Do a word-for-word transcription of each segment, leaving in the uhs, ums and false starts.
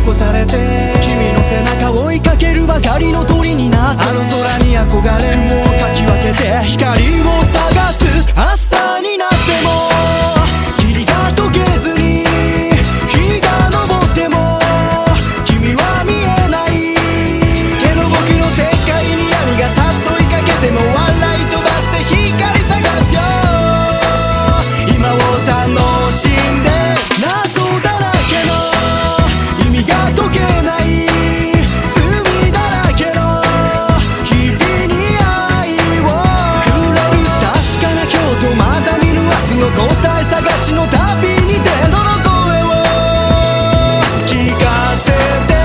残されて君の背中を追いかけるばかりの鳥になって、あの空に憧れ雲をかき分けて光を探す朝になっても霧が溶けずに日が昇っても君は見えないけど僕の世界に闇が誘いかけても笑い飛ばして光探すよ。今を楽しんで謎だらけの意味が解けない罪だらけの日々に愛を黒い確かな今日とまだ見ぬ明日の答え探しの旅に出その声を聞かせて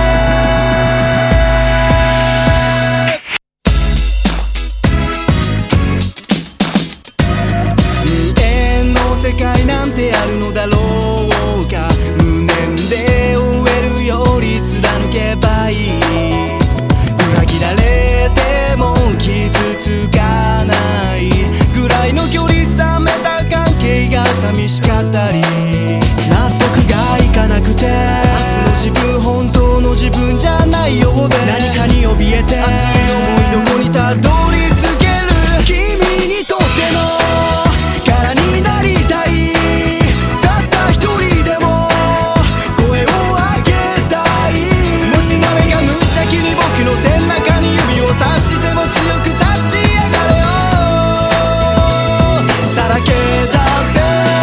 無縁の世界なんてあるのだろうか。無念で終えるより貫けばいい。裏切られても傷つかないぐらいの距離冷めた関係が寂しかったり納得がいかなくて明日の自分本当の自分じゃないようで何かに怯えて熱い思いどこにたどり着ける君にとっての力になりたい。たった一人でも声を上げたい。もし誰が無邪気に僕の背中に指をさしても強く立ち上がれよ。さらけ出せ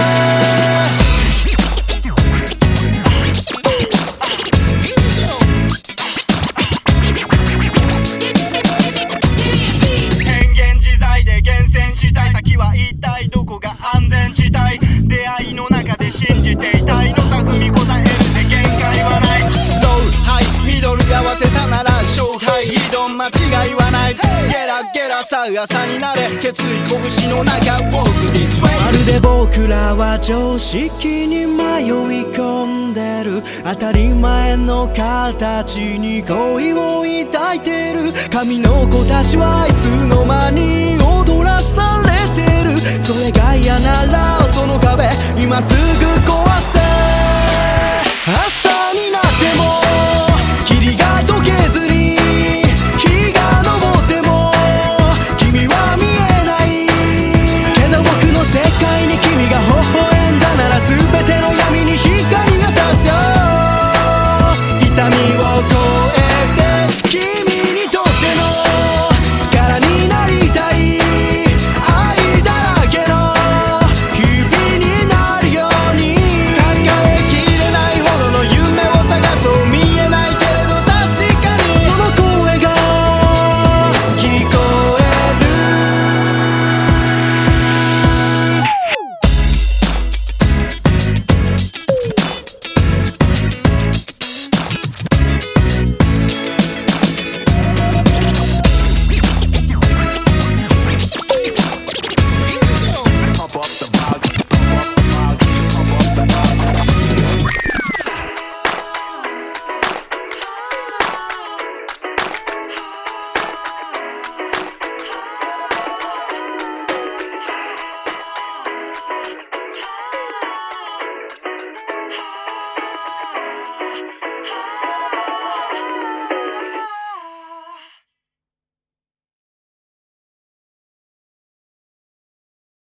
変幻自在で厳選したい先は一体どこが安全地帯。出会いの中で信じていたいのさ踏み応えるで限界はない。ローハイミドル合わせたなら勝敗挑む間違いはない。ゲラゲラさあ朝になれ決意拳の中 Walk this way。 まるで僕らは常識に迷い込んでる当たり前の形に恋を抱いてる神の子たちはいつの間に踊らされてる。それが嫌ならその壁今すぐ